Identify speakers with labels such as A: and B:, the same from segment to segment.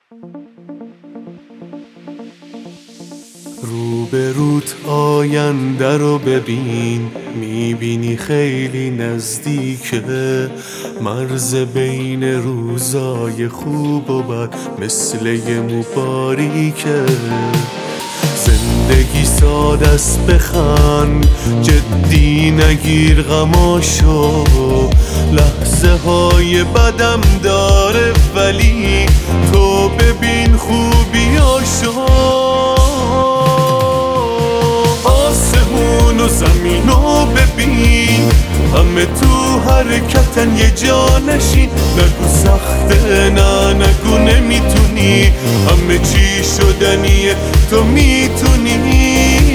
A: روبروت آینده رو ببین، میبینی خیلی نزدیکه. مرز بین روزای خوب و بد مثل یه مو باریکه. زندگی ساده است، بخند، جدی نگیر غماشو. لحظه های بدم داره ولی تو ببین خوبیاشو. آسمون و زمینو ببین، همه تو حرکتن، یه جا نشین. نگو سخته، نه نگو نمیتونی، همه چی شدنیه، تو میتونی.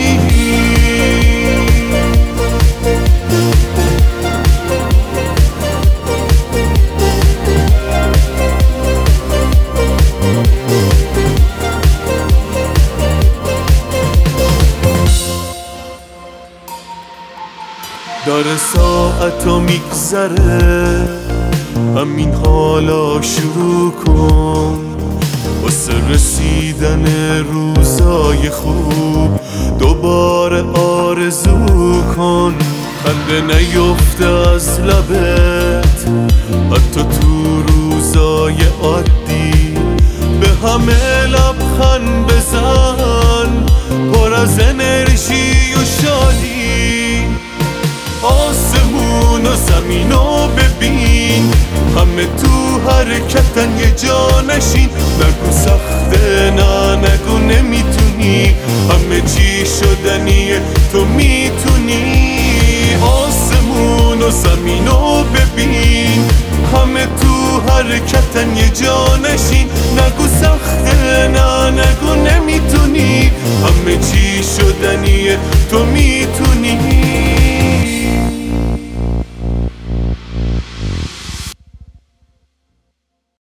A: داره ساعتو میگذره، همین حالا شروع کن واسه رسیدن روزای خوب. دوباره آرزو کن خنده نیفته از لبت، حتی تو روزای عادی. به همه لبخند بزن، پر از انرژی و شادی. آسمون و زمینو ببین، همه تو حرکتن، یه جا نشین. نگو سخته، نه نگو نمیتونی، همه چی شدنیه، تو میتونی. آسمون و زمینو ببین، همه تو حرکتن، یه جا نشین. نگو سخته، نه نگو نمیتونی، همه چی شدنیه، تو میتونی.